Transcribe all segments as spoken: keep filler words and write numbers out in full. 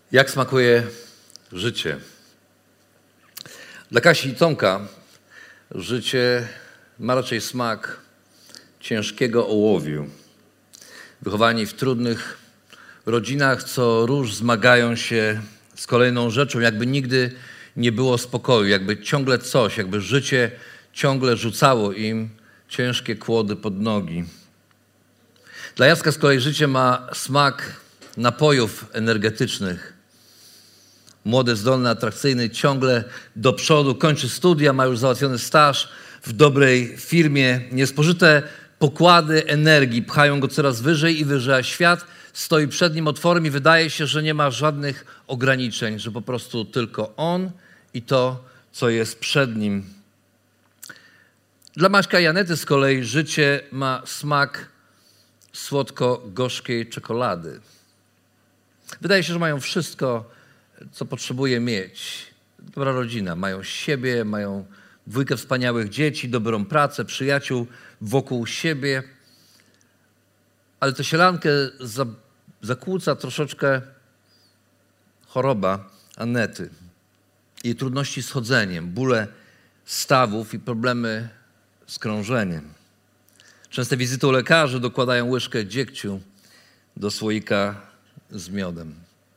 Jak smakuje życie? Dla Kasi i Tomka życie ma raczej smak ciężkiego ołowiu. Wychowani w trudnych rodzinach, co róż zmagają się z kolejną rzeczą, jakby nigdy nie było spokoju, jakby ciągle coś, jakby życie ciągle rzucało im ciężkie kłody pod nogi. Dla Jacka z kolei życie ma smak napojów energetycznych. Młody, zdolny, atrakcyjny, ciągle do przodu, kończy studia, ma już załatwiony staż w dobrej firmie. Niespożyte pokłady energii pchają go coraz wyżej i wyżej, a świat stoi przed nim otworem i wydaje się, że nie ma żadnych ograniczeń, że po prostu tylko on i to, co jest przed nim. Dla Maćka i Anety z kolei życie ma smak słodko-gorzkiej czekolady. Wydaje się, że mają wszystko, co potrzebuje mieć. Dobra rodzina, mają siebie, mają dwójkę wspaniałych dzieci, dobrą pracę, przyjaciół wokół siebie. Ale tę sielankę za, zakłóca troszeczkę choroba Anety. Jej trudności z chodzeniem, bóle stawów i problemy z krążeniem. Częste wizyty u lekarzy dokładają łyżkę dziegciu do słoika z miodem.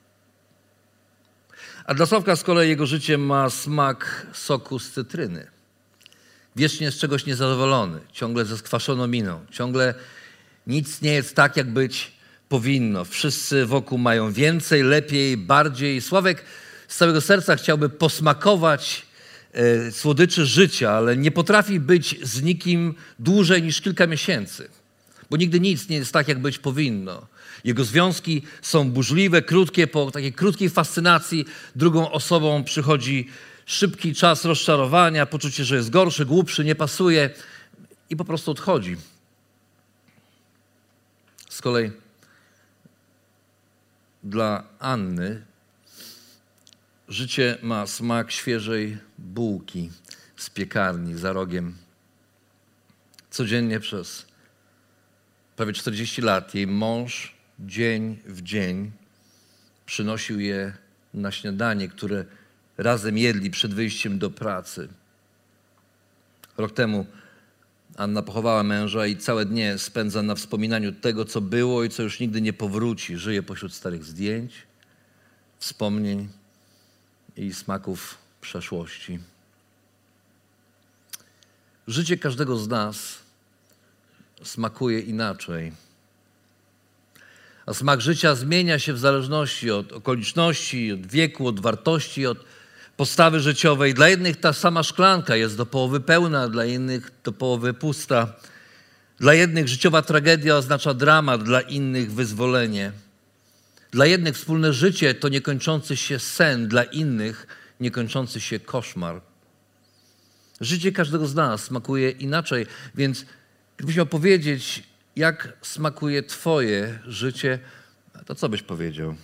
A dla Sławka z kolei jego życie ma smak soku z cytryny. Wiecznie z czegoś niezadowolony, ciągle ze skwaszoną miną, ciągle nic nie jest tak, jak być powinno. Wszyscy wokół mają więcej, lepiej, bardziej. Sławek z całego serca chciałby posmakować e, słodyczy życia, ale nie potrafi być z nikim dłużej niż kilka miesięcy, bo nigdy nic nie jest tak, jak być powinno. Jego związki są burzliwe, krótkie. Po takiej krótkiej fascynacji drugą osobą przychodzi szybki czas rozczarowania, poczucie, że jest gorszy, głupszy, nie pasuje i po prostu odchodzi. Z kolei dla Anny życie ma smak świeżej bułki z piekarni za rogiem. Codziennie przez prawie czterdzieści lat jej mąż dzień w dzień przynosił je na śniadanie, które razem jedli przed wyjściem do pracy. Rok temu Anna pochowała męża i całe dnie spędza na wspominaniu tego, co było i co już nigdy nie powróci. Żyje pośród starych zdjęć, wspomnień i smaków przeszłości. Życie każdego z nas smakuje inaczej. A smak życia zmienia się w zależności od okoliczności, od wieku, od wartości, od postawy życiowej. Dla jednych ta sama szklanka jest do połowy pełna, dla innych do połowy pusta. Dla jednych życiowa tragedia oznacza dramat, dla innych wyzwolenie. Dla jednych wspólne życie to niekończący się sen, dla innych niekończący się koszmar. Życie każdego z nas smakuje inaczej, więc gdybyś miał powiedzieć, jak smakuje twoje życie, to co byś powiedział?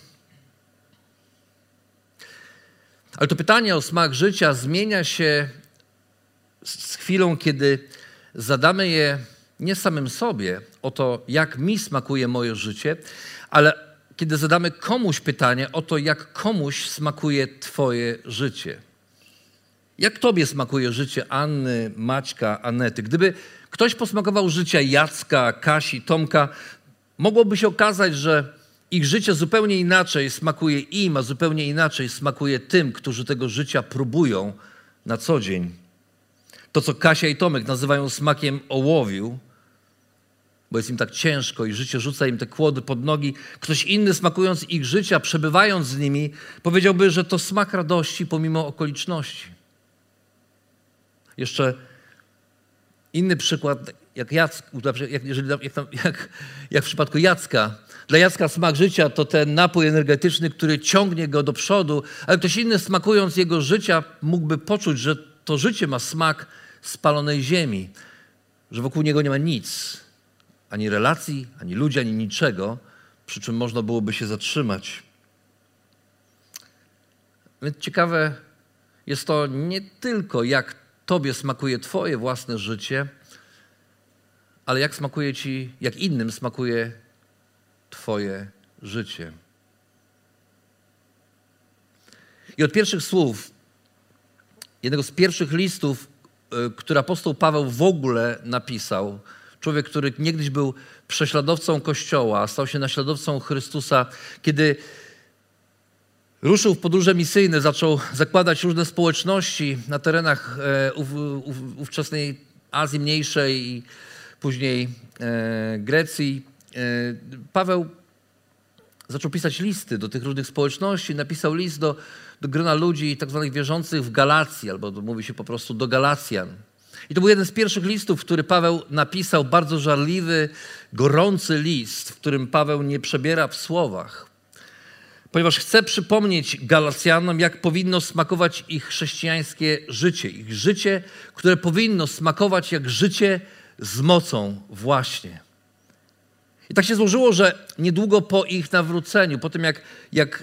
Ale to pytanie o smak życia zmienia się z chwilą, kiedy zadamy je nie samym sobie o to, jak mi smakuje moje życie, ale kiedy zadamy komuś pytanie o to, jak komuś smakuje twoje życie. Jak tobie smakuje życie Anny, Maćka, Anety? Gdyby ktoś posmakował życia Jacka, Kasi, Tomka, mogłoby się okazać, że ich życie zupełnie inaczej smakuje im, a zupełnie inaczej smakuje tym, którzy tego życia próbują na co dzień. To, co Kasia i Tomek nazywają smakiem ołowiu, bo jest im tak ciężko i życie rzuca im te kłody pod nogi. Ktoś inny, smakując ich życia, przebywając z nimi, powiedziałby, że to smak radości pomimo okoliczności. Jeszcze inny przykład, jak, Jack, jak, jeżeli, jak, jak, jak w przypadku Jacka. Dla Jacka smak życia to ten napój energetyczny, który ciągnie go do przodu, ale ktoś inny, smakując jego życia, mógłby poczuć, że to życie ma smak spalonej ziemi, że wokół niego nie ma nic, ani relacji, ani ludzi, ani niczego, przy czym można byłoby się zatrzymać. Więc ciekawe jest to nie tylko, jak tobie smakuje twoje własne życie, ale jak smakuje ci, jak innym smakuje twoje życie. I od pierwszych słów, jednego z pierwszych listów, który apostoł Paweł w ogóle napisał, człowiek, który niegdyś był prześladowcą Kościoła, stał się naśladowcą Chrystusa, kiedy ruszył w podróże misyjne, zaczął zakładać różne społeczności na terenach e, ów, ów, ówczesnej Azji Mniejszej i później e, Grecji. E, Paweł zaczął pisać listy do tych różnych społeczności, napisał list do, do grona ludzi tak zwanych wierzących w Galacji, albo mówi się po prostu do Galacjan. I to był jeden z pierwszych listów, który Paweł napisał, bardzo żarliwy, gorący list, w którym Paweł nie przebiera w słowach, ponieważ chce przypomnieć Galacjanom, jak powinno smakować ich chrześcijańskie życie. Ich życie, które powinno smakować jak życie z mocą właśnie. I tak się złożyło, że niedługo po ich nawróceniu, po tym jak, jak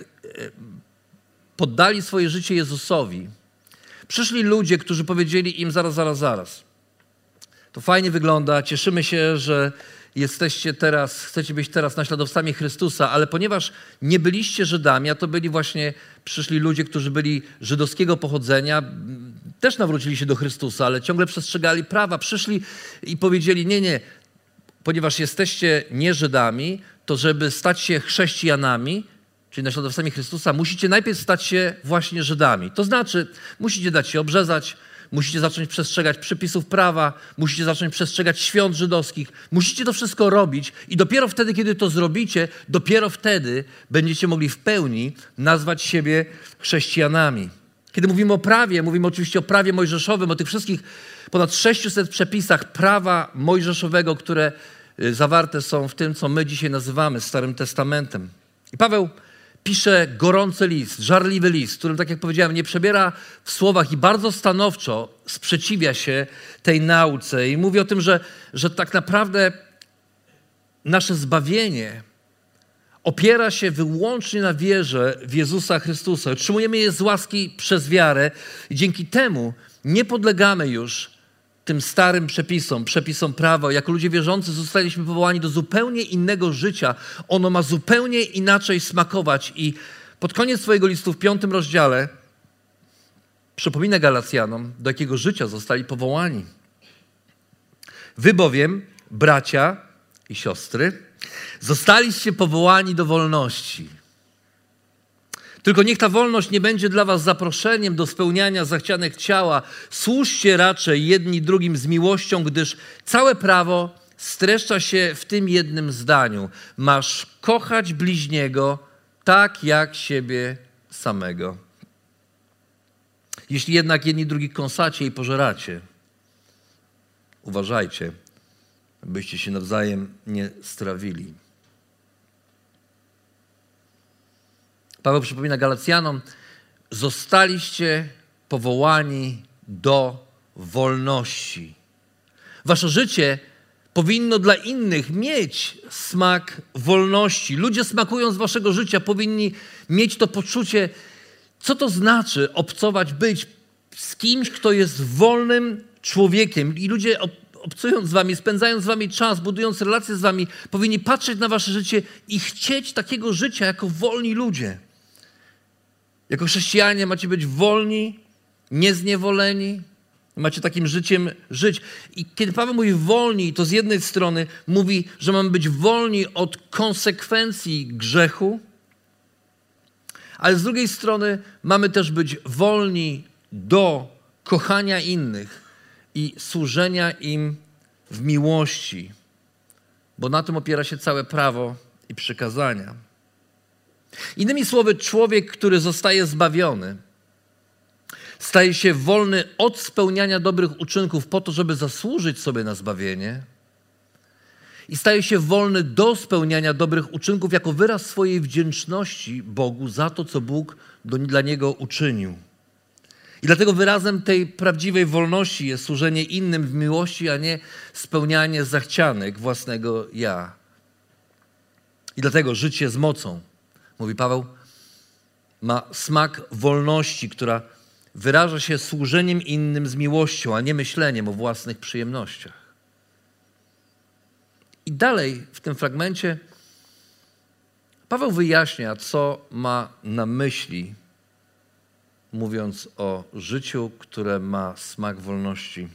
poddali swoje życie Jezusowi, przyszli ludzie, którzy powiedzieli im zaraz, zaraz, zaraz. To fajnie wygląda, cieszymy się, że jesteście teraz, chcecie być teraz naśladowcami Chrystusa, ale ponieważ nie byliście Żydami, a to byli właśnie, przyszli ludzie, którzy byli żydowskiego pochodzenia, też nawrócili się do Chrystusa, ale ciągle przestrzegali prawa. Przyszli i powiedzieli, nie, nie, ponieważ jesteście nie Żydami, to żeby stać się chrześcijanami, czyli naśladowcami Chrystusa, musicie najpierw stać się właśnie Żydami. To znaczy, musicie dać się obrzezać, musicie zacząć przestrzegać przepisów prawa, musicie zacząć przestrzegać świąt żydowskich, musicie to wszystko robić i dopiero wtedy, kiedy to zrobicie, dopiero wtedy będziecie mogli w pełni nazwać siebie chrześcijanami. Kiedy mówimy o prawie, mówimy oczywiście o prawie mojżeszowym, o tych wszystkich ponad sześciuset przepisach prawa mojżeszowego, które zawarte są w tym, co my dzisiaj nazywamy Starym Testamentem. I Paweł pisze gorący list, żarliwy list, którym, tak jak powiedziałem, nie przebiera w słowach i bardzo stanowczo sprzeciwia się tej nauce. I mówi o tym, że, że tak naprawdę nasze zbawienie opiera się wyłącznie na wierze w Jezusa Chrystusa. Otrzymujemy je z łaski przez wiarę i dzięki temu nie podlegamy już tym starym przepisom, przepisom prawa. Jako ludzie wierzący zostaliśmy powołani do zupełnie innego życia. Ono ma zupełnie inaczej smakować. I pod koniec swojego listu w piątym rozdziale przypomina Galacjanom, do jakiego życia zostali powołani. Wy bowiem, bracia i siostry, zostaliście powołani do wolności. Tylko niech ta wolność nie będzie dla was zaproszeniem do spełniania zachcianek ciała. Służcie raczej jedni drugim z miłością, gdyż całe prawo streszcza się w tym jednym zdaniu. Masz kochać bliźniego tak jak siebie samego. Jeśli jednak jedni drugich kąsacie i pożeracie, uważajcie, byście się nawzajem nie strawili. Paweł przypomina Galacjanom, zostaliście powołani do wolności. Wasze życie powinno dla innych mieć smak wolności. Ludzie smakują z waszego życia, powinni mieć to poczucie, co to znaczy obcować, być z kimś, kto jest wolnym człowiekiem. I ludzie obcując z wami, spędzając z wami czas, budując relacje z wami, powinni patrzeć na wasze życie i chcieć takiego życia jako wolni ludzie. Jako chrześcijanie macie być wolni, niezniewoleni, macie takim życiem żyć. I kiedy Paweł mówi wolni, to z jednej strony mówi, że mamy być wolni od konsekwencji grzechu, ale z drugiej strony mamy też być wolni do kochania innych i służenia im w miłości, bo na tym opiera się całe prawo i przykazania. Innymi słowy, człowiek, który zostaje zbawiony, staje się wolny od spełniania dobrych uczynków po to, żeby zasłużyć sobie na zbawienie i staje się wolny do spełniania dobrych uczynków jako wyraz swojej wdzięczności Bogu za to, co Bóg do, dla niego uczynił. I dlatego wyrazem tej prawdziwej wolności jest służenie innym w miłości, a nie spełnianie zachcianek własnego ja. I dlatego życie z mocą, mówi Paweł, ma smak wolności, która wyraża się służeniem innym z miłością, a nie myśleniem o własnych przyjemnościach. I dalej w tym fragmencie Paweł wyjaśnia, co ma na myśli, mówiąc o życiu, które ma smak wolności.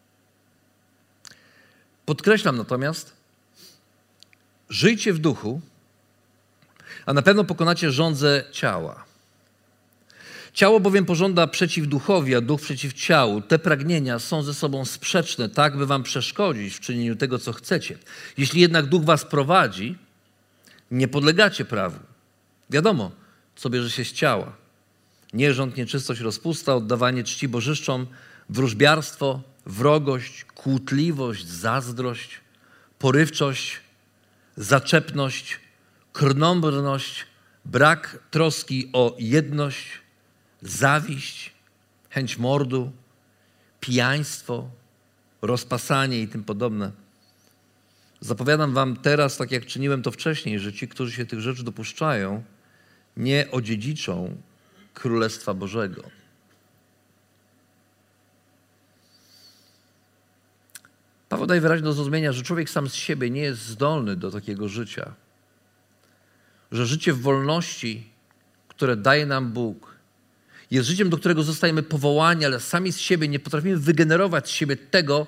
Podkreślam natomiast, żyjcie w duchu, a na pewno pokonacie żądzę ciała. Ciało bowiem pożąda przeciw duchowi, a duch przeciw ciału. Te pragnienia są ze sobą sprzeczne, tak by wam przeszkodzić w czynieniu tego, co chcecie. Jeśli jednak duch was prowadzi, nie podlegacie prawu. Wiadomo, co bierze się z ciała. Nierząd, nieczystość, rozpusta, oddawanie czci bożyszczom, wróżbiarstwo, wrogość, kłótliwość, zazdrość, porywczość, zaczepność, krnąbrność, brak troski o jedność, zawiść, chęć mordu, pijaństwo, rozpasanie i tym podobne. Zapowiadam wam teraz, tak jak czyniłem to wcześniej, że ci, którzy się tych rzeczy dopuszczają, nie odziedziczą Królestwa Bożego. Paweł daje wyraźnie do zrozumienia, że człowiek sam z siebie nie jest zdolny do takiego życia. Że życie w wolności, które daje nam Bóg, jest życiem, do którego zostajemy powołani, ale sami z siebie nie potrafimy wygenerować z siebie tego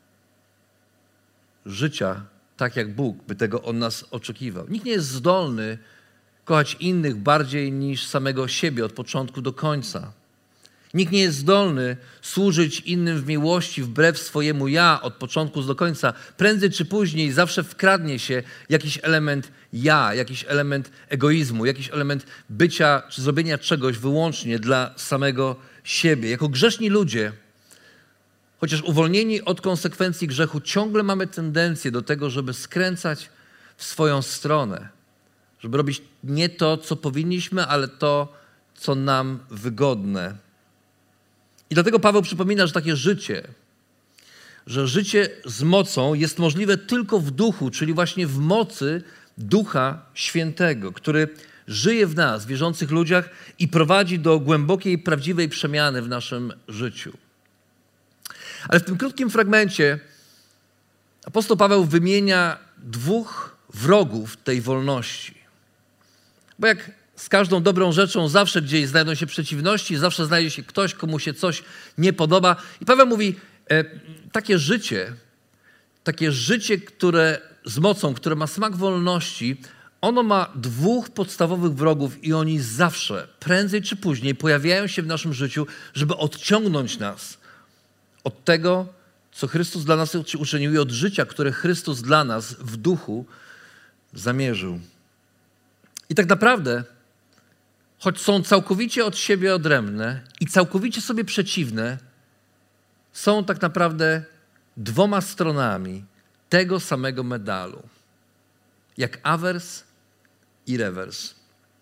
życia, tak jak Bóg by tego od nas oczekiwał. Nikt nie jest zdolny kochać innych bardziej niż samego siebie od początku do końca. Nikt nie jest zdolny służyć innym w miłości wbrew swojemu ja od początku do końca. Prędzej czy później zawsze wkradnie się jakiś element ja, jakiś element egoizmu, jakiś element bycia czy zrobienia czegoś wyłącznie dla samego siebie. Jako grzeszni ludzie, chociaż uwolnieni od konsekwencji grzechu, ciągle mamy tendencję do tego, żeby skręcać w swoją stronę. Żeby robić nie to, co powinniśmy, ale to, co nam wygodne. I dlatego Paweł przypomina, że takie życie, że życie z mocą jest możliwe tylko w duchu, czyli właśnie w mocy Ducha Świętego, który żyje w nas, wierzących ludziach i prowadzi do głębokiej, prawdziwej przemiany w naszym życiu. Ale w tym krótkim fragmencie apostoł Paweł wymienia dwóch wrogów tej wolności. Bo jak z każdą dobrą rzeczą zawsze gdzieś znajdą się przeciwności, zawsze znajdzie się ktoś, komu się coś nie podoba. I Paweł mówi, e, takie życie, takie życie, które z mocą, które ma smak wolności, ono ma dwóch podstawowych wrogów i oni zawsze, prędzej czy później, pojawiają się w naszym życiu, żeby odciągnąć nas od tego, co Chrystus dla nas uczynił i od życia, które Chrystus dla nas w duchu zamierzył. I tak naprawdę, choć są całkowicie od siebie odrębne i całkowicie sobie przeciwne, są tak naprawdę dwoma stronami tego samego medalu. Jak awers i rewers.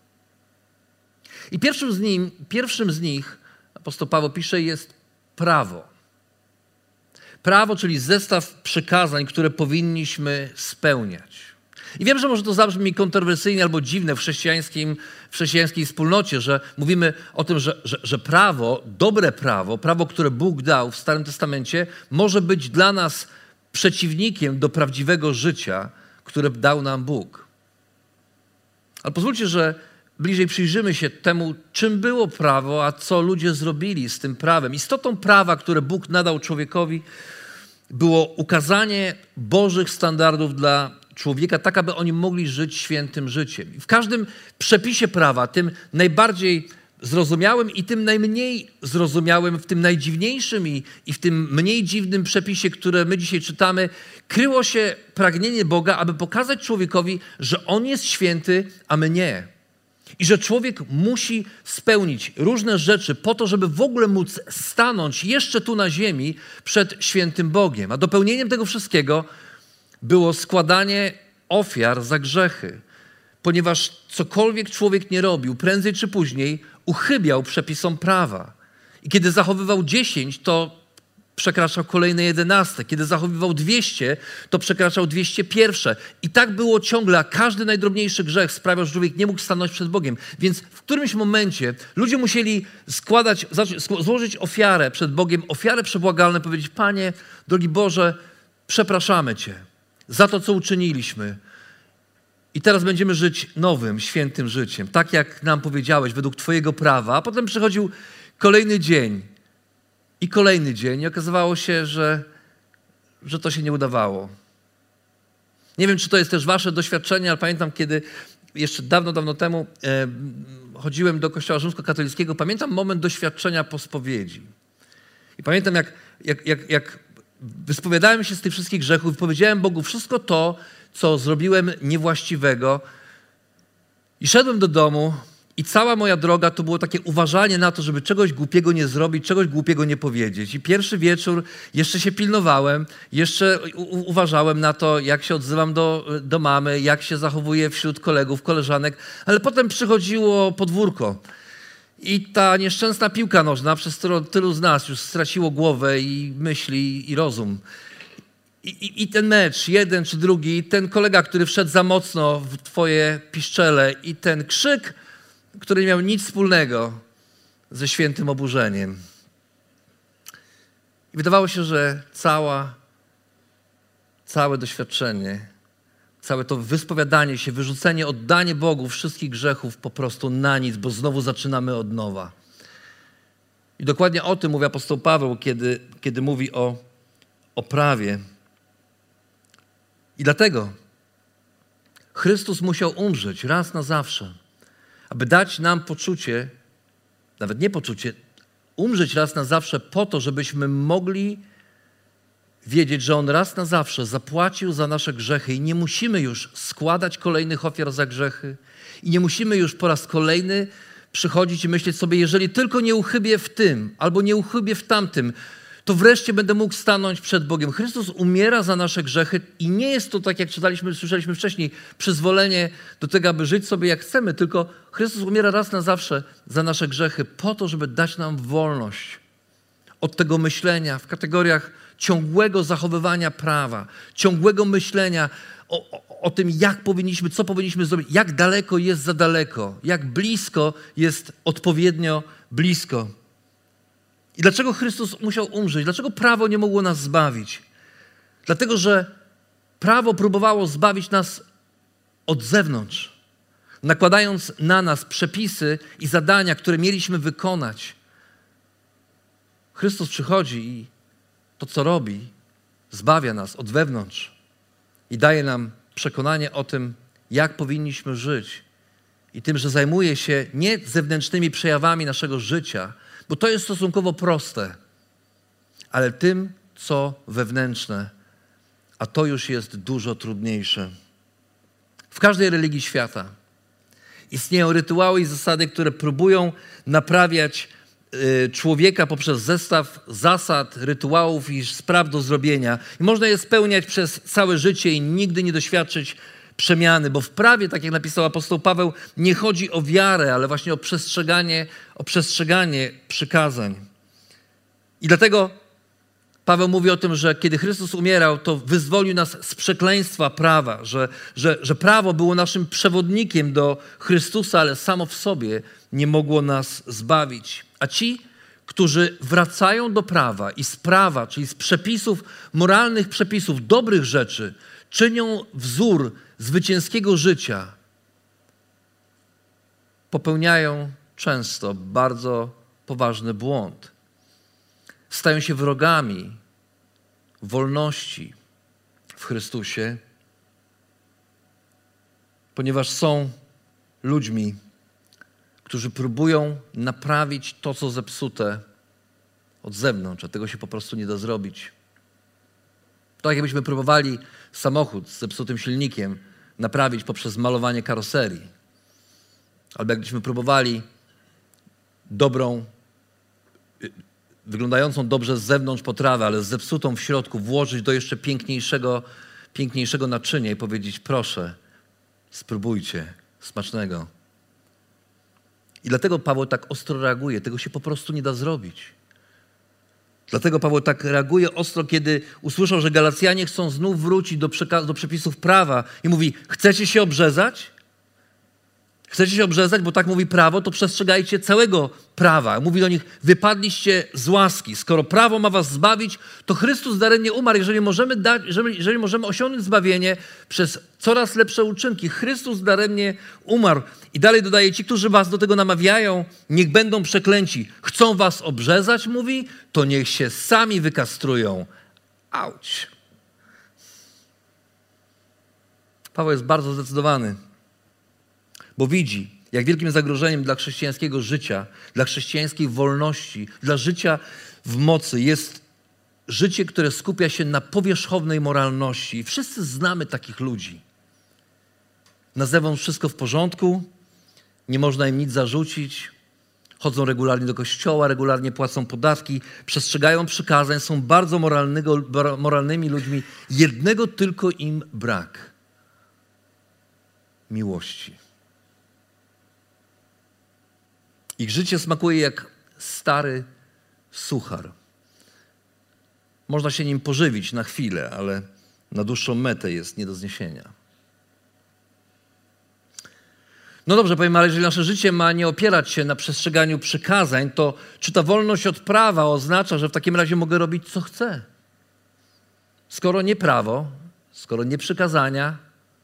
I pierwszym z, nim, pierwszym z nich, apostoł Paweł pisze, jest prawo. Prawo, czyli zestaw przykazań, które powinniśmy spełniać. I wiem, że może to zabrzmi kontrowersyjnie albo dziwne w, chrześcijańskim, w chrześcijańskiej wspólnocie, że mówimy o tym, że, że, że prawo, dobre prawo, prawo, które Bóg dał w Starym Testamencie, może być dla nas przeciwnikiem do prawdziwego życia, które dał nam Bóg. Ale pozwólcie, że bliżej przyjrzymy się temu, czym było prawo, a co ludzie zrobili z tym prawem. Istotą prawa, które Bóg nadał człowiekowi, było ukazanie Bożych standardów dla człowieka, tak aby oni mogli żyć świętym życiem. I w każdym przepisie prawa, tym najbardziej zrozumiałym i tym najmniej zrozumiałym, w tym najdziwniejszym i, i w tym mniej dziwnym przepisie, które my dzisiaj czytamy, kryło się pragnienie Boga, aby pokazać człowiekowi, że On jest święty, a my nie. I że człowiek musi spełnić różne rzeczy po to, żeby w ogóle móc stanąć jeszcze tu na ziemi przed świętym Bogiem. A dopełnieniem tego wszystkiego było składanie ofiar za grzechy. Ponieważ cokolwiek człowiek nie robił, prędzej czy później uchybiał przepisom prawa. I kiedy zachowywał dziesięć, to przekraczał kolejne jedenaste. Kiedy zachowywał dwieście, to przekraczał dwieście pierwsze. I tak było ciągle, a każdy najdrobniejszy grzech sprawiał, że człowiek nie mógł stanąć przed Bogiem. Więc w którymś momencie ludzie musieli składać, złożyć ofiarę przed Bogiem, ofiarę przebłagalną, powiedzieć: Panie, drogi Boże, przepraszamy Cię za to, co uczyniliśmy. I teraz będziemy żyć nowym, świętym życiem, tak jak nam powiedziałeś, według Twojego prawa. A potem przychodził Kolejny dzień i kolejny dzień. I okazywało się, że, że to się nie udawało. Nie wiem, czy to jest też wasze doświadczenie, ale pamiętam, kiedy jeszcze dawno, dawno temu e, chodziłem do kościoła rzymskokatolickiego, pamiętam moment doświadczenia po spowiedzi. I pamiętam, jak, jak, jak, jak wyspowiadałem się z tych wszystkich grzechów i powiedziałem Bogu wszystko to, co zrobiłem niewłaściwego. I szedłem do domu i cała moja droga to było takie uważanie na to, żeby czegoś głupiego nie zrobić, czegoś głupiego nie powiedzieć. I pierwszy wieczór jeszcze się pilnowałem, jeszcze u- uważałem na to, jak się odzywam do, do mamy, jak się zachowuję wśród kolegów, koleżanek, ale potem przychodziło podwórko. I ta nieszczęsna piłka nożna, przez którą tylu z nas już straciło głowę i myśli i rozum. I, i, I ten mecz, jeden czy drugi, ten kolega, który wszedł za mocno w twoje piszczele i ten krzyk, który nie miał nic wspólnego ze świętym oburzeniem. I wydawało się, że cała, całe doświadczenie, całe to wyspowiadanie się, wyrzucenie, oddanie Bogu wszystkich grzechów po prostu na nic, bo znowu zaczynamy od nowa. I dokładnie o tym mówi apostoł Paweł, kiedy, kiedy mówi o, o prawie. I dlatego Chrystus musiał umrzeć raz na zawsze, aby dać nam poczucie, nawet nie poczucie, umrzeć raz na zawsze po to, żebyśmy mogli wiedzieć, że On raz na zawsze zapłacił za nasze grzechy i nie musimy już składać kolejnych ofiar za grzechy i nie musimy już po raz kolejny przychodzić i myśleć sobie, jeżeli tylko nie uchybię w tym albo nie uchybię w tamtym, to wreszcie będę mógł stanąć przed Bogiem. Chrystus umiera za nasze grzechy i nie jest to, tak jak czytaliśmy, słyszeliśmy wcześniej, przyzwolenie do tego, aby żyć sobie jak chcemy, tylko Chrystus umiera raz na zawsze za nasze grzechy po to, żeby dać nam wolność od tego myślenia w kategoriach ciągłego zachowywania prawa, ciągłego myślenia o, o, o tym, jak powinniśmy, co powinniśmy zrobić, jak daleko jest za daleko, jak blisko jest odpowiednio blisko. I dlaczego Chrystus musiał umrzeć? Dlaczego prawo nie mogło nas zbawić? Dlatego, że prawo próbowało zbawić nas od zewnątrz, nakładając na nas przepisy i zadania, które mieliśmy wykonać. Chrystus przychodzi i to, co robi, zbawia nas od wewnątrz i daje nam przekonanie o tym, jak powinniśmy żyć. I tym, że zajmuje się nie zewnętrznymi przejawami naszego życia, bo to jest stosunkowo proste, ale tym, co wewnętrzne, a to już jest dużo trudniejsze. W każdej religii świata istnieją rytuały i zasady, które próbują naprawiać y, człowieka poprzez zestaw zasad, rytuałów i spraw do zrobienia. I można je spełniać przez całe życie i nigdy nie doświadczyć przemiany, bo w prawie, tak jak napisał apostoł Paweł, nie chodzi o wiarę, ale właśnie o przestrzeganie, o przestrzeganie przykazań. I dlatego Paweł mówi o tym, że kiedy Chrystus umierał, to wyzwolił nas z przekleństwa prawa, że, że, że prawo było naszym przewodnikiem do Chrystusa, ale samo w sobie nie mogło nas zbawić. A ci, którzy wracają do prawa i z prawa, czyli z przepisów, moralnych przepisów, dobrych rzeczy, czynią wzór zwycięskiego życia, popełniają często bardzo poważny błąd. Stają się wrogami wolności w Chrystusie, ponieważ są ludźmi, którzy próbują naprawić to, co zepsute od zewnątrz, a tego się po prostu nie da zrobić. Tak jakbyśmy próbowali samochód z zepsutym silnikiem naprawić poprzez malowanie karoserii. Albo jakbyśmy próbowali dobrą, wyglądającą dobrze z zewnątrz potrawę, ale z zepsutą w środku włożyć do jeszcze piękniejszego, piękniejszego naczynia i powiedzieć: proszę, spróbujcie, smacznego. I dlatego Paweł tak ostro reaguje. Tego się po prostu nie da zrobić. Dlatego Paweł tak reaguje ostro, kiedy usłyszał, że Galacjanie chcą znów wrócić do, przeka- do przepisów prawa i mówi: chcecie się obrzezać? Chcecie się obrzezać, bo tak mówi prawo, to przestrzegajcie całego prawa. Mówi do nich, wypadliście z łaski. Skoro prawo ma was zbawić, to Chrystus daremnie umarł. Jeżeli możemy, dać, jeżeli, jeżeli możemy osiągnąć zbawienie przez coraz lepsze uczynki, Chrystus daremnie umarł. I dalej dodaje, ci, którzy was do tego namawiają, niech będą przeklęci. Chcą was obrzezać, mówi, to niech się sami wykastrują. Auć. Paweł jest bardzo zdecydowany, bo widzi, jak wielkim zagrożeniem dla chrześcijańskiego życia, dla chrześcijańskiej wolności, dla życia w mocy jest życie, które skupia się na powierzchownej moralności. Wszyscy znamy takich ludzi. Na zewnątrz wszystko w porządku, nie można im nic zarzucić, chodzą regularnie do kościoła, regularnie płacą podatki, przestrzegają przykazań, są bardzo moralnego, moralnymi ludźmi. Jednego tylko im brak. Miłości. Ich życie smakuje jak stary suchar. Można się nim pożywić na chwilę, ale na dłuższą metę jest nie do zniesienia. No dobrze, powiem, ale jeżeli nasze życie ma nie opierać się na przestrzeganiu przykazań, to czy ta wolność od prawa oznacza, że w takim razie mogę robić, co chcę? Skoro nie prawo, skoro nie przykazania,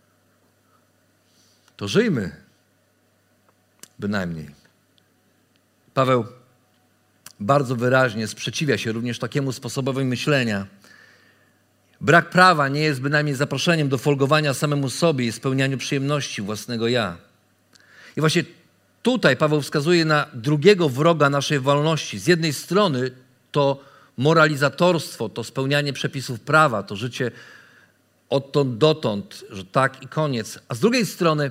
to żyjmy. Bynajmniej. Paweł bardzo wyraźnie sprzeciwia się również takiemu sposobowi myślenia. Brak prawa nie jest bynajmniej zaproszeniem do folgowania samemu sobie i spełnianiu przyjemności własnego ja. I właśnie tutaj Paweł wskazuje na drugiego wroga naszej wolności. Z jednej strony to moralizatorstwo, to spełnianie przepisów prawa, to życie odtąd dotąd, że tak i koniec. A z drugiej strony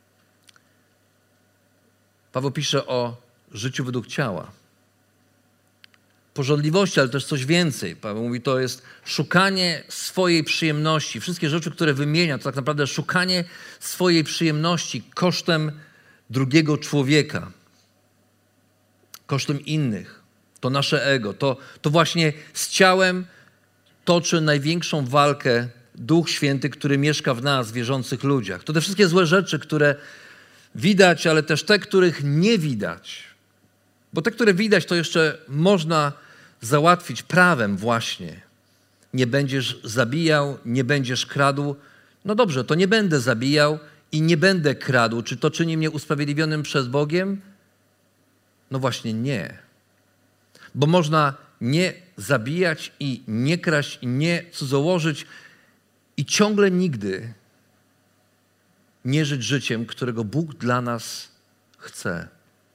Paweł pisze o życiu według ciała. Pożądliwości, ale też coś więcej. Paweł mówi, to jest szukanie swojej przyjemności. Wszystkie rzeczy, które wymienia, to tak naprawdę szukanie swojej przyjemności kosztem drugiego człowieka. Kosztem innych. To nasze ego. To, to właśnie z ciałem toczy największą walkę Duch Święty, który mieszka w nas, wierzących ludziach. To te wszystkie złe rzeczy, które widać, ale też te, których nie widać. Bo te, które widać, to jeszcze można załatwić prawem właśnie. Nie będziesz zabijał, nie będziesz kradł. No dobrze, to nie będę zabijał i nie będę kradł. Czy to czyni mnie usprawiedliwionym przed Bogiem? No właśnie nie. Bo można nie zabijać i nie kraść i nie cudzołożyć i ciągle nigdy nie żyć życiem, którego Bóg dla nas chce.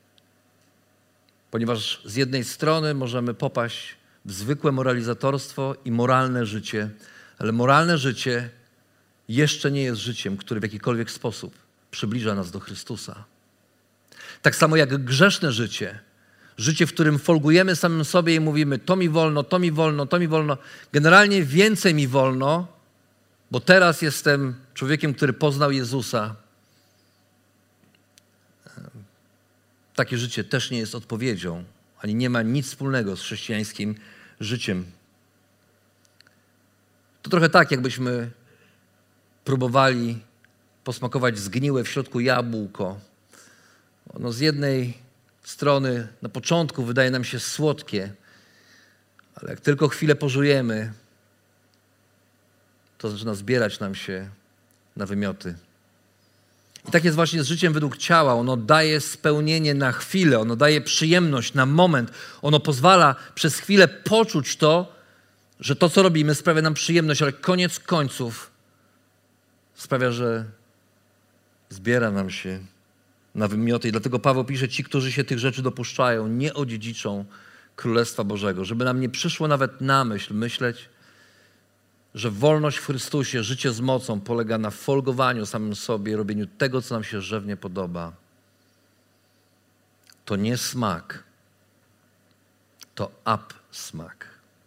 Ponieważ z jednej strony możemy popaść w zwykłe moralizatorstwo i moralne życie, ale moralne życie jeszcze nie jest życiem, które w jakikolwiek sposób przybliża nas do Chrystusa. Tak samo jak grzeszne życie, życie, w którym folgujemy samym sobie i mówimy to mi wolno, to mi wolno, to mi wolno, generalnie więcej mi wolno, bo teraz jestem człowiekiem, który poznał Jezusa. Takie życie też nie jest odpowiedzią, ani nie ma nic wspólnego z chrześcijańskim życiem. To trochę tak, jakbyśmy próbowali posmakować zgniłe w środku jabłko. Ono z jednej strony na początku wydaje nam się słodkie, ale jak tylko chwilę pożujemy, to zaczyna zbierać nam się na wymioty. I tak jest właśnie z życiem według ciała. Ono daje spełnienie na chwilę, ono daje przyjemność na moment. Ono pozwala przez chwilę poczuć to, że to, co robimy, sprawia nam przyjemność, ale koniec końców sprawia, że zbiera nam się na wymioty. I dlatego Paweł pisze, ci, którzy się tych rzeczy dopuszczają, nie odziedziczą Królestwa Bożego. Żeby nam nie przyszło nawet na myśl myśleć, że wolność w Chrystusie, życie z mocą polega na folgowaniu samym sobie, robieniu tego, co nam się żywnie podoba. To nie smak, to absmak.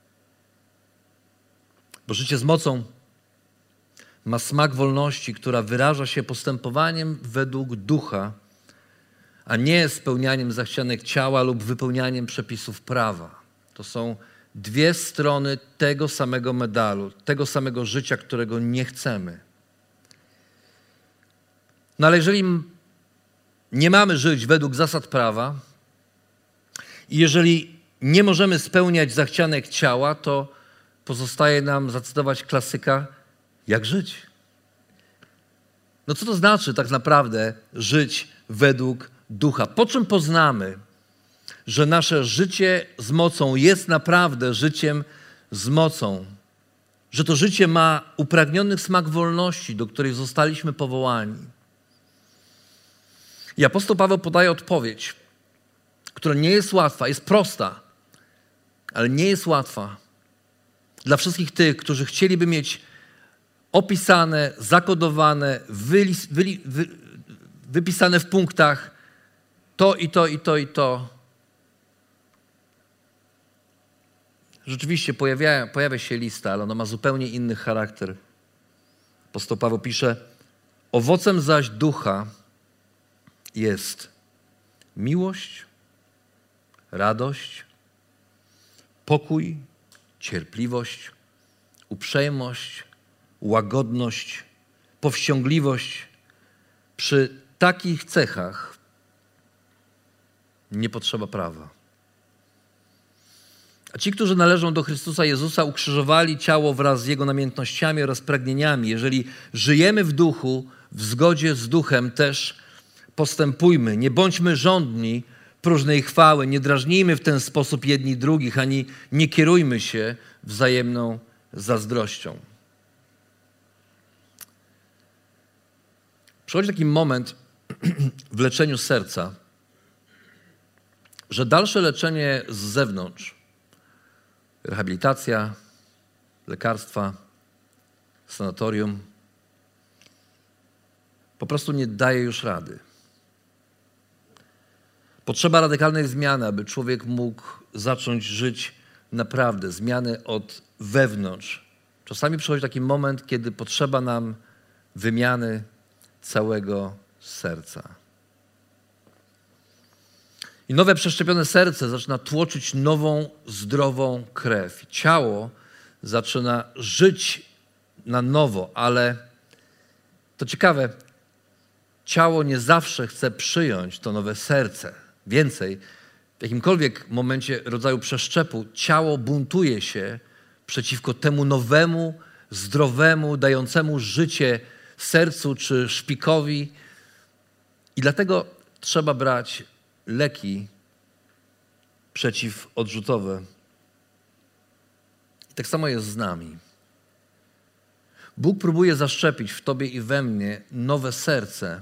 Bo życie z mocą ma smak wolności, która wyraża się postępowaniem według ducha, a nie spełnianiem zachcianek ciała lub wypełnianiem przepisów prawa. To są dwie strony tego samego medalu, tego samego życia, którego nie chcemy. No ale jeżeli nie mamy żyć według zasad prawa i jeżeli nie możemy spełniać zachcianek ciała, to pozostaje nam zacytować klasyka, jak żyć. No co to znaczy tak naprawdę żyć według ducha? Po czym poznamy, że nasze życie z mocą jest naprawdę życiem z mocą? Że to życie ma upragniony smak wolności, do której zostaliśmy powołani. I apostoł Paweł podaje odpowiedź, która nie jest łatwa, jest prosta, ale nie jest łatwa. Dla wszystkich tych, którzy chcieliby mieć opisane, zakodowane, wylis, wyli, wy, wypisane w punktach to i to, i to, i to. Rzeczywiście pojawia, pojawia się lista, ale ona ma zupełnie inny charakter. Apostoł Paweł pisze, owocem zaś ducha jest miłość, radość, pokój, cierpliwość, uprzejmość, łagodność, powściągliwość. Przy takich cechach nie potrzeba prawa. A ci, którzy należą do Chrystusa Jezusa, ukrzyżowali ciało wraz z Jego namiętnościami oraz pragnieniami. Jeżeli żyjemy w duchu, w zgodzie z duchem też postępujmy. Nie bądźmy żądni próżnej chwały, nie drażnijmy w ten sposób jedni drugich, ani nie kierujmy się wzajemną zazdrością. Przychodzi taki moment w leczeniu serca, że dalsze leczenie z zewnątrz, rehabilitacja, lekarstwa, sanatorium, po prostu nie daje już rady. Potrzeba radykalnej zmiany, aby człowiek mógł zacząć żyć naprawdę, zmiany od wewnątrz. Czasami przychodzi taki moment, kiedy potrzeba nam wymiany całego serca. I nowe przeszczepione serce zaczyna tłoczyć nową, zdrową krew. Ciało zaczyna żyć na nowo, ale to ciekawe, ciało nie zawsze chce przyjąć to nowe serce. Więcej, w jakimkolwiek momencie rodzaju przeszczepu ciało buntuje się przeciwko temu nowemu, zdrowemu, dającemu życie sercu czy szpikowi. I dlatego trzeba brać leki przeciwodrzutowe. I tak samo jest z nami. Bóg próbuje zaszczepić w tobie i we mnie nowe serce,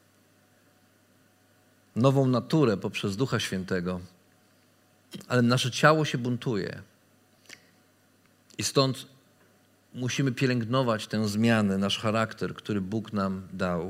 nową naturę poprzez Ducha Świętego, ale nasze ciało się buntuje. I stąd musimy pielęgnować tę zmianę, nasz charakter, który Bóg nam dał.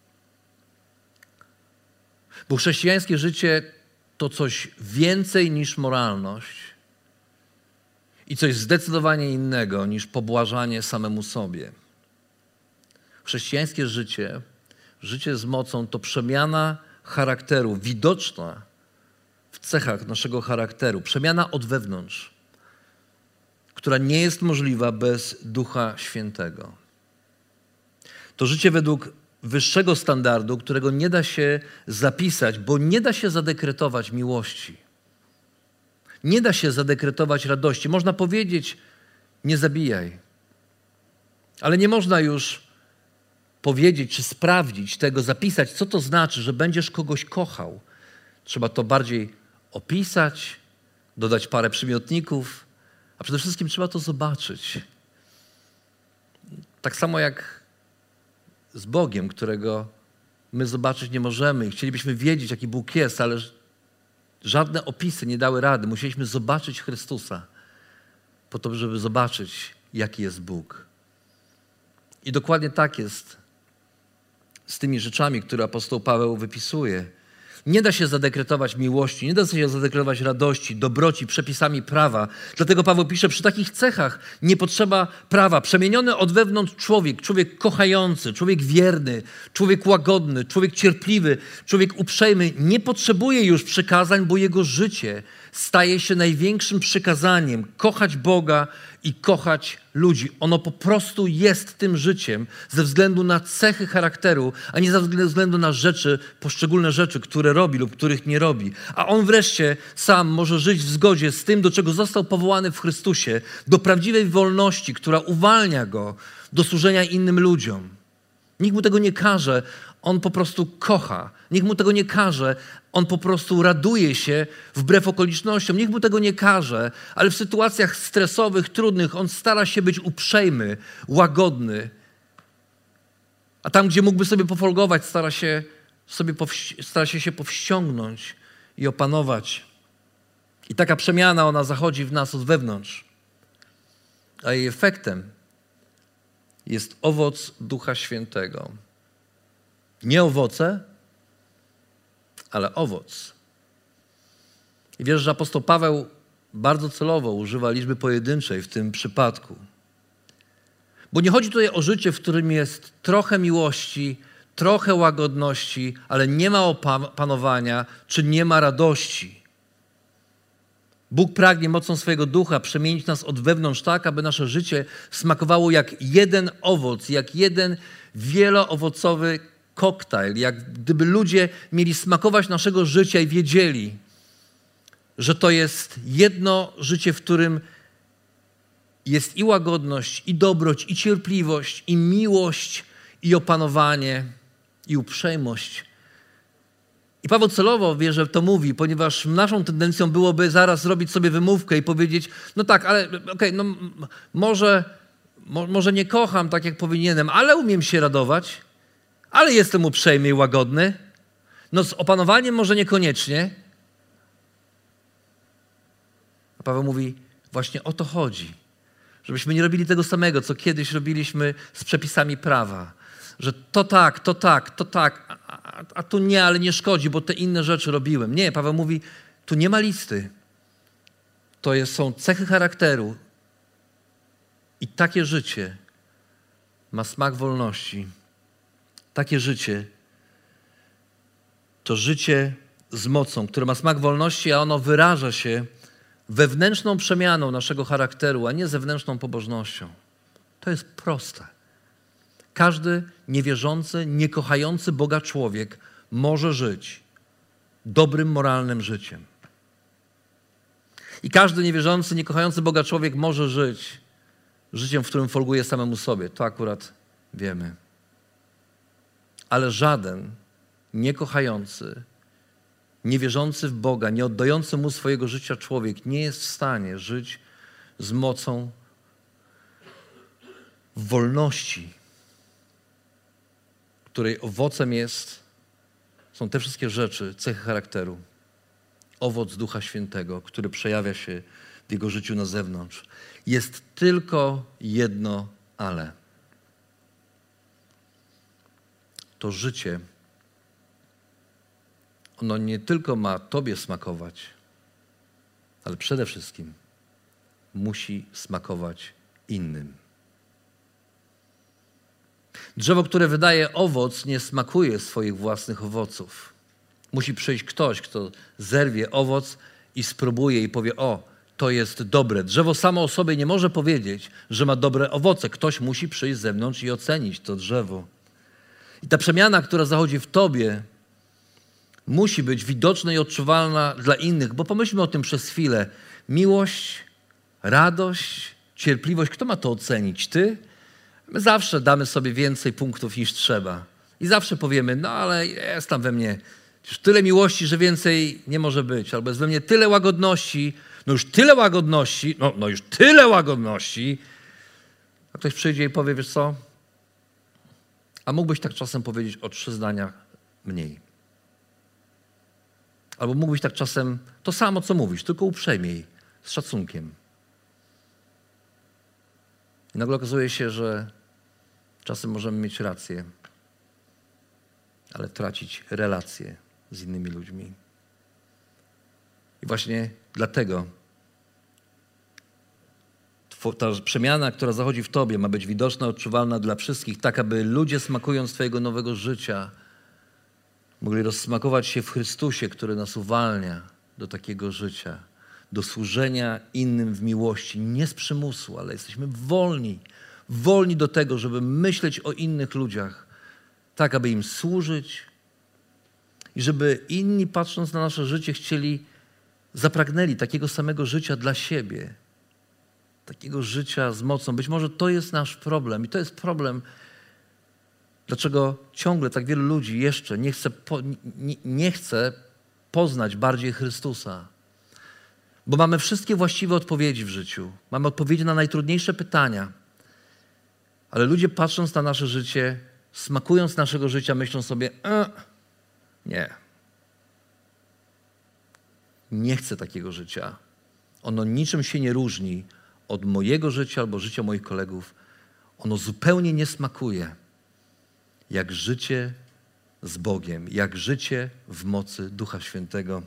Bo chrześcijańskie życie to coś więcej niż moralność i coś zdecydowanie innego niż pobłażanie samemu sobie. Chrześcijańskie życie, życie z mocą to przemiana charakteru, widoczna w cechach naszego charakteru, przemiana od wewnątrz, która nie jest możliwa bez Ducha Świętego. To życie według wyższego standardu, którego nie da się zapisać, bo nie da się zadekretować miłości. Nie da się zadekretować radości. Można powiedzieć, nie zabijaj. Ale nie można już powiedzieć czy sprawdzić tego, zapisać, co to znaczy, że będziesz kogoś kochał. Trzeba to bardziej opisać, dodać parę przymiotników, a przede wszystkim trzeba to zobaczyć. Tak samo jak z Bogiem, którego my zobaczyć nie możemy i chcielibyśmy wiedzieć, jaki Bóg jest, ale żadne opisy nie dały rady. Musieliśmy zobaczyć Chrystusa po to, żeby zobaczyć, jaki jest Bóg. I dokładnie tak jest z tymi rzeczami, które apostoł Paweł wypisuje. Nie da się zadekretować miłości, nie da się zadekretować radości, dobroci, przepisami prawa. Dlatego Paweł pisze, przy takich cechach nie potrzeba prawa. Przemieniony od wewnątrz człowiek, człowiek kochający, człowiek wierny, człowiek łagodny, człowiek cierpliwy, człowiek uprzejmy nie potrzebuje już przykazań, bo jego życie staje się największym przykazaniem. Kochać Boga i kochać ludzi. Ono po prostu jest tym życiem ze względu na cechy charakteru, a nie ze względu na rzeczy, poszczególne rzeczy, które robi lub których nie robi. A on wreszcie sam może żyć w zgodzie z tym, do czego został powołany w Chrystusie, do prawdziwej wolności, która uwalnia go do służenia innym ludziom. Nikt mu tego nie każe, on po prostu kocha. Nikt mu tego nie każe, on po prostu raduje się wbrew okolicznościom. Nikt mu tego nie każe, ale w sytuacjach stresowych, trudnych, on stara się być uprzejmy, łagodny. A tam, gdzie mógłby sobie pofolgować, stara się sobie powści- stara się, się powściągnąć i opanować. I taka przemiana, ona zachodzi w nas od wewnątrz. A jej efektem jest owoc Ducha Świętego. Nie owoce, ale owoc. I wiesz, że apostoł Paweł bardzo celowo używa liczby pojedynczej w tym przypadku. Bo nie chodzi tutaj o życie, w którym jest trochę miłości, trochę łagodności, ale nie ma opanowania, czy nie ma radości. Bóg pragnie mocą swojego ducha przemienić nas od wewnątrz tak, aby nasze życie smakowało jak jeden owoc, jak jeden wieloowocowy koktajl, jak gdyby ludzie mieli smakować naszego życia i wiedzieli, że to jest jedno życie, w którym jest i łagodność, i dobroć, i cierpliwość, i miłość, i opanowanie, i uprzejmość. I Paweł celowo wie, że to mówi, ponieważ naszą tendencją byłoby zaraz zrobić sobie wymówkę i powiedzieć, no tak, ale okej, okay, no może, mo, może nie kocham tak, jak powinienem, ale umiem się radować, ale jestem uprzejmy i łagodny. No z opanowaniem może niekoniecznie. A Paweł mówi, właśnie o to chodzi. Żebyśmy nie robili tego samego, co kiedyś robiliśmy z przepisami prawa. Że to tak, to tak, to tak, a, a, a tu nie, ale nie szkodzi, bo te inne rzeczy robiłem. Nie, Paweł mówi, tu nie ma listy. To jest, są cechy charakteru. I takie życie ma smak wolności. Takie życie to życie z mocą, które ma smak wolności, a ono wyraża się wewnętrzną przemianą naszego charakteru, a nie zewnętrzną pobożnością. To jest proste. Każdy niewierzący, niekochający Boga człowiek może żyć dobrym, moralnym życiem. I każdy niewierzący, niekochający Boga człowiek może żyć życiem, w którym folguje samemu sobie. To akurat wiemy. Ale żaden niekochający, niewierzący w Boga, nie oddający Mu swojego życia człowiek nie jest w stanie żyć z mocą w wolności, której owocem jest, są te wszystkie rzeczy, cechy charakteru. Owoc Ducha Świętego, który przejawia się w jego życiu na zewnątrz. Jest tylko jedno ale. To życie, ono nie tylko ma tobie smakować, ale przede wszystkim musi smakować innym. Drzewo, które wydaje owoc, nie smakuje swoich własnych owoców. Musi przyjść ktoś, kto zerwie owoc i spróbuje i powie, o, to jest dobre. Drzewo samo o sobie nie może powiedzieć, że ma dobre owoce. Ktoś musi przyjść z zewnątrz i ocenić to drzewo. I ta przemiana, która zachodzi w tobie, musi być widoczna i odczuwalna dla innych, bo pomyślmy o tym przez chwilę. Miłość, radość, cierpliwość, kto ma to ocenić? Ty? My zawsze damy sobie więcej punktów niż trzeba. I zawsze powiemy, no ale jest tam we mnie już tyle miłości, że więcej nie może być. Albo jest we mnie tyle łagodności, no już tyle łagodności, no, no już tyle łagodności. A ktoś przyjdzie i powie, wiesz co? A mógłbyś tak czasem powiedzieć o trzy zdania mniej. Albo mógłbyś tak czasem to samo, co mówisz, tylko uprzejmiej, z szacunkiem. I nagle okazuje się, że czasem możemy mieć rację, ale tracić relacje z innymi ludźmi. I właśnie dlatego ta przemiana, która zachodzi w tobie, ma być widoczna, odczuwalna dla wszystkich, tak aby ludzie, smakując twojego nowego życia, mogli rozsmakować się w Chrystusie, który nas uwalnia do takiego życia. do służenia innym w miłości. Nie z przymusu, ale jesteśmy wolni. Wolni do tego, żeby myśleć o innych ludziach, tak aby im służyć i żeby inni, patrząc na nasze życie, chcieli, zapragnęli takiego samego życia dla siebie. Takiego życia z mocą. Być może to jest nasz problem i to jest problem, dlaczego ciągle tak wielu ludzi jeszcze nie chce, po, nie, nie chce poznać bardziej Chrystusa. Bo mamy wszystkie właściwe odpowiedzi w życiu. Mamy odpowiedzi na najtrudniejsze pytania. Ale ludzie, patrząc na nasze życie, smakując naszego życia, myślą sobie, e, nie. Nie chcę takiego życia. Ono niczym się nie różni od mojego życia albo życia moich kolegów. Ono zupełnie nie smakuje jak życie z Bogiem, jak życie w mocy Ducha Świętego.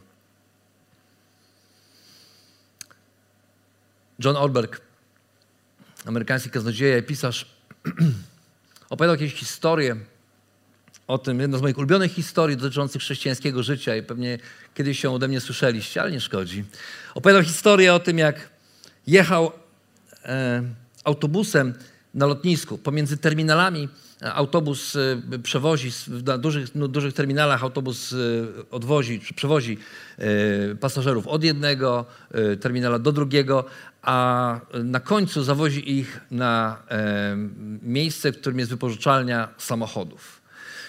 John Ortberg, amerykański kaznodzieja i pisarz, opowiadał jakieś historie o tym, jedna z moich ulubionych historii dotyczących chrześcijańskiego życia i pewnie kiedyś się ode mnie słyszeliście, ale nie szkodzi. Opowiadał historię o tym, jak jechał e, autobusem na lotnisku. Pomiędzy terminalami autobus e, przewozi, na dużych, no, dużych terminalach autobus e, odwozi, czy przewozi e, pasażerów od jednego e, terminala do drugiego, a na końcu zawozi ich na e, miejsce, w którym jest wypożyczalnia samochodów.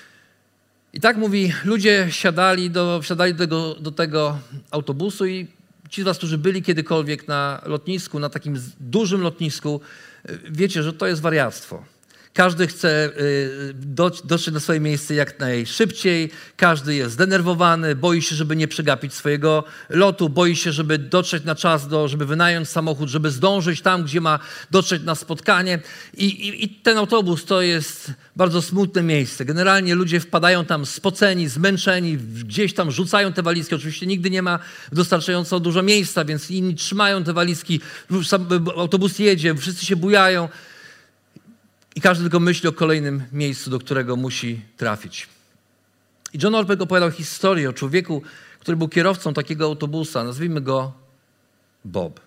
I tak mówi, ludzie siadali do, wsiadali do tego, do tego autobusu i ci z was, którzy byli kiedykolwiek na lotnisku, na takim dużym lotnisku, wiecie, że to jest wariactwo. Każdy chce dotrzeć na swoje miejsce jak najszybciej, każdy jest zdenerwowany, boi się, żeby nie przegapić swojego lotu, boi się, żeby dotrzeć na czas, do, żeby wynająć samochód, żeby zdążyć tam, gdzie ma dotrzeć na spotkanie. I, i, i ten autobus to jest bardzo smutne miejsce. Generalnie ludzie wpadają tam spoceni, zmęczeni, gdzieś tam rzucają te walizki. Oczywiście nigdy nie ma wystarczająco dużo miejsca, więc inni trzymają te walizki, autobus jedzie, wszyscy się bujają. I każdy tylko myśli o kolejnym miejscu, do którego musi trafić. I John Ortberg opowiadał historię o człowieku, który był kierowcą takiego autobusa. Nazwijmy go Bob.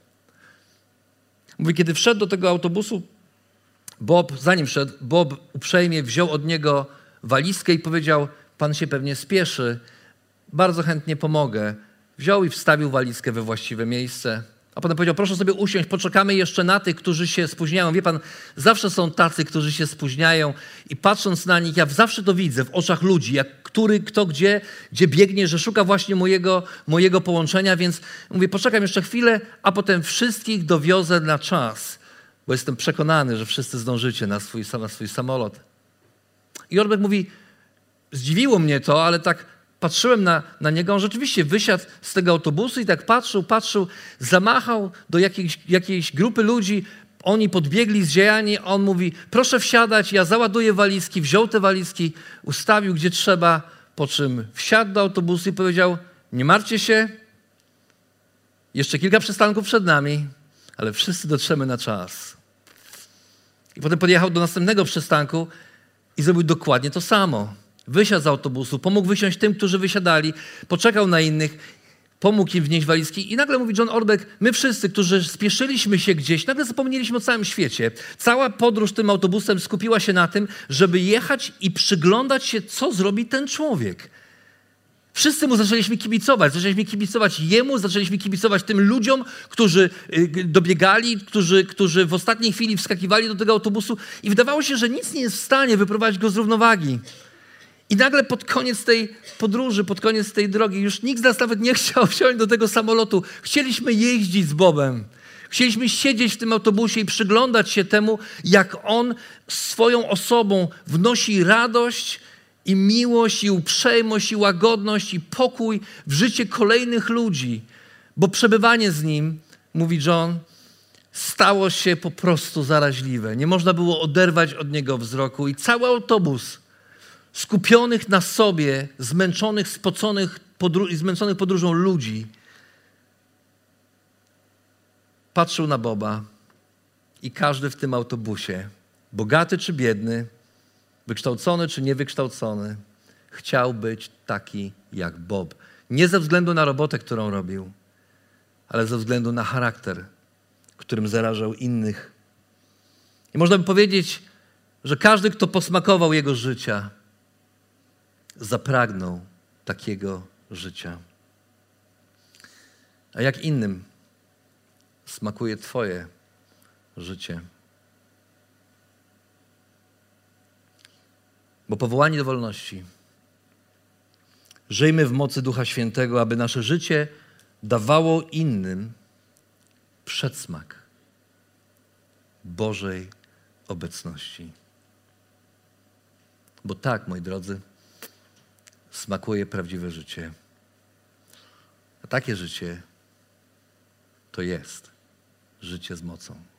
Mówi, kiedy wszedł do tego autobusu, Bob, zanim wszedł, Bob uprzejmie wziął od niego walizkę i powiedział, pan się pewnie spieszy, bardzo chętnie pomogę. Wziął i wstawił walizkę we właściwe miejsce. A potem powiedział, proszę sobie usiąść, poczekamy jeszcze na tych, którzy się spóźniają. Wie pan, zawsze są tacy, którzy się spóźniają i patrząc na nich, ja zawsze to widzę w oczach ludzi, jak który, kto gdzie, gdzie biegnie, że szuka właśnie mojego, mojego połączenia, więc mówię, poczekam jeszcze chwilę, a potem wszystkich dowiozę na czas, bo jestem przekonany, że wszyscy zdążycie na swój, na swój samolot. I Ortberg mówi, zdziwiło mnie to, ale tak patrzyłem na, na niego, on rzeczywiście wysiadł z tego autobusu i tak patrzył, patrzył, zamachał do jakiejś, jakiejś grupy ludzi, oni podbiegli zdziejani, on mówi, proszę wsiadać, ja załaduję walizki, wziął te walizki, ustawił gdzie trzeba, po czym wsiadł do autobusu i powiedział, nie martwcie się, jeszcze kilka przystanków przed nami, ale wszyscy dotrzemy na czas. I potem podjechał do następnego przystanku i zrobił dokładnie to samo. Wysiadł z autobusu, pomógł wysiąść tym, którzy wysiadali, poczekał na innych, pomógł im wnieść walizki i nagle mówi John Ortberg, my wszyscy, którzy spieszyliśmy się gdzieś, nagle zapomnieliśmy o całym świecie. Cała podróż tym autobusem skupiła się na tym, żeby jechać i przyglądać się, co zrobi ten człowiek. Wszyscy mu zaczęliśmy kibicować, zaczęliśmy kibicować jemu, zaczęliśmy kibicować tym ludziom, którzy dobiegali, którzy, którzy w ostatniej chwili wskakiwali do tego autobusu i wydawało się, że nic nie jest w stanie wyprowadzić go z równowagi. I nagle pod koniec tej podróży, pod koniec tej drogi, już nikt z nas nawet nie chciał wsiąść do tego samolotu. Chcieliśmy jeździć z Bobem. Chcieliśmy siedzieć w tym autobusie i przyglądać się temu, jak on swoją osobą wnosi radość i miłość, i uprzejmość, i łagodność, i pokój w życie kolejnych ludzi. Bo przebywanie z nim, mówi John, stało się po prostu zaraźliwe. Nie można było oderwać od niego wzroku i cały autobus skupionych na sobie, zmęczonych, spoconych podru- i zmęczonych podróżą ludzi, patrzył na Boba i każdy w tym autobusie, bogaty czy biedny, wykształcony czy niewykształcony, chciał być taki jak Bob. Nie ze względu na robotę, którą robił, ale ze względu na charakter, którym zarażał innych. I można by powiedzieć, że każdy, kto posmakował Jego życia, zapragnął takiego życia. A jak innym smakuje Twoje życie? Bo powołani do wolności. Żyjmy w mocy Ducha Świętego, aby nasze życie dawało innym przedsmak Bożej obecności. Bo tak, moi drodzy, smakuje prawdziwe życie. A takie życie to jest życie z mocą.